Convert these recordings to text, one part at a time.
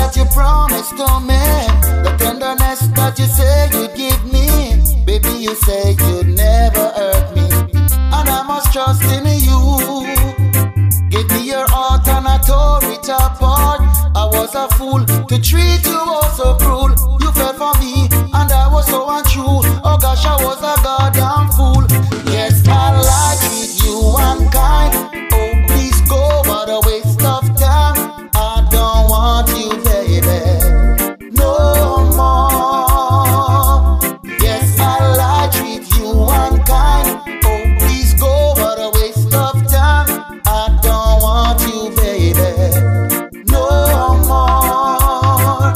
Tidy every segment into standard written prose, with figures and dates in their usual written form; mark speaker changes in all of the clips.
Speaker 1: that you promised to me, the tenderness that you say you'd give me, baby, you say you'd never hurt me, and I must trust in you. Give me your heart and I tore it apart. I was a fool to treat you all so cruel. You fell for me and I was so untrue. Oh gosh, I was a goddamn fool. Yes, I lied with you unkind. Oh please go, what a waste of time. I don't want you, baby, no more. Yes, I lied with you unkind. Oh please go, what a waste of time. I don't want you, baby, no more.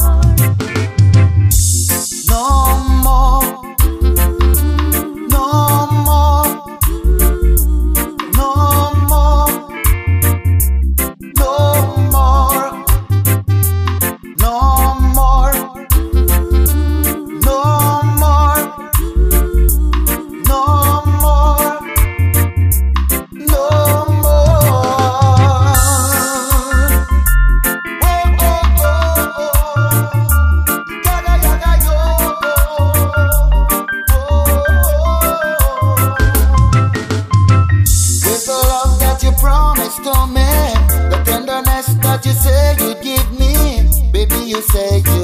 Speaker 1: No more. No more. No more. No more. No more. No more. No more. No more. Oh, oh, oh, oh. Yaga, yaga, yo. Oh. With the love that you promised to me, the tenderness that you say you'd give me, baby, you say you